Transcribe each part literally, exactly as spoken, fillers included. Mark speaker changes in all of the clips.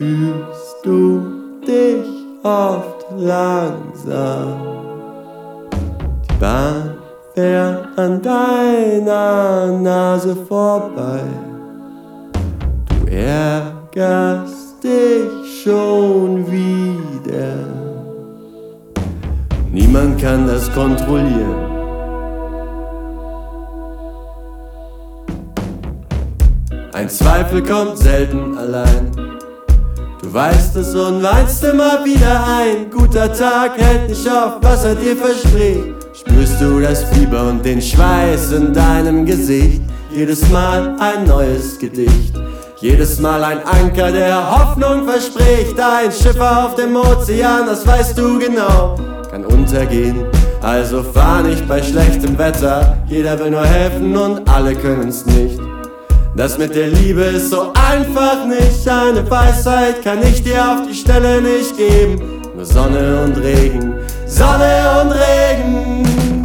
Speaker 1: Fühlst du dich oft langsam? Die Bahn fährt an deiner Nase vorbei. Du ärgerst dich schon wieder. Niemand kann das kontrollieren. Ein Zweifel kommt selten allein. Du weißt es und weinst immer wieder ein. Guter Tag hält nicht auf, was er dir verspricht. Spürst du das Fieber und den Schweiß in deinem Gesicht. Jedes Mal ein neues Gedicht. Jedes Mal ein Anker, der Hoffnung verspricht. Ein Schiffer auf dem Ozean, das weißt du genau, kann untergehen. Also fahr nicht bei schlechtem Wetter. Jeder will nur helfen und alle können's nicht. Das mit der Liebe ist so einfach nicht. Eine Weisheit kann ich dir auf die Stelle nicht geben. Nur Sonne und Regen, Sonne und Regen.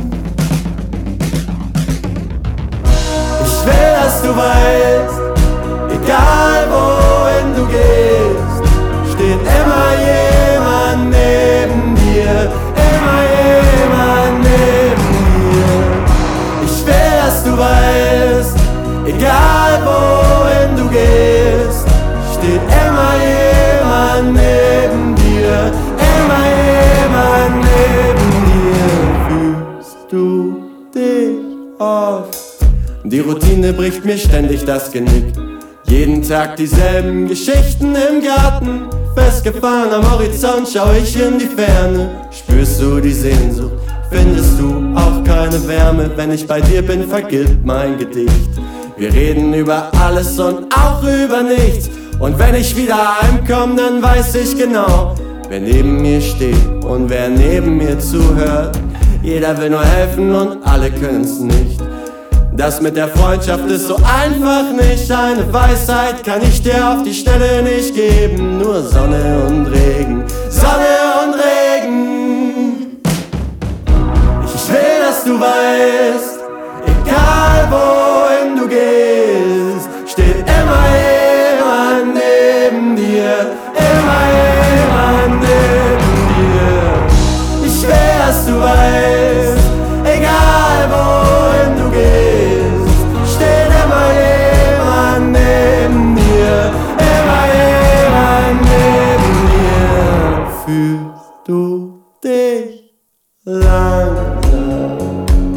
Speaker 1: Ich will, dass du weißt, egal wohin du gehst, steht immer jemand neben dir. Immer jemand neben dir. Ich will, dass du weißt, egal wohin du gehst, steht immer jemand neben dir. Immer jemand neben dir. Fühlst du dich oft? Die Routine bricht mir ständig das Genick. Jeden Tag dieselben Geschichten im Garten. Festgefahren am Horizont schau ich in die Ferne. Spürst du die Sehnsucht? Findest du auch keine Wärme? Wenn ich bei dir bin, vergilbt mein Gedicht. Wir reden über alles und auch über nichts. Und wenn ich wieder heimkomm, dann weiß ich genau, wer neben mir steht und wer neben mir zuhört. Jeder will nur helfen und alle können's nicht. Das mit der Freundschaft ist so einfach nicht. Eine Weisheit kann ich dir auf die Stelle nicht geben. Nur Sonne und Regen, Sonne und Regen. Ich will, dass du weißt, egal wohin du gehst, steht immer jemand neben dir. Immer jemand neben dir. Ich will, dass du weißt, egal wohin du gehst, steht immer jemand neben dir. Immer jemand neben dir. Fühlst du dich langsam?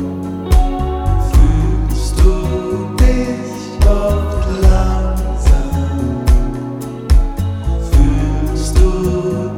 Speaker 1: Fühlst du dich oft langsam? Fühlst du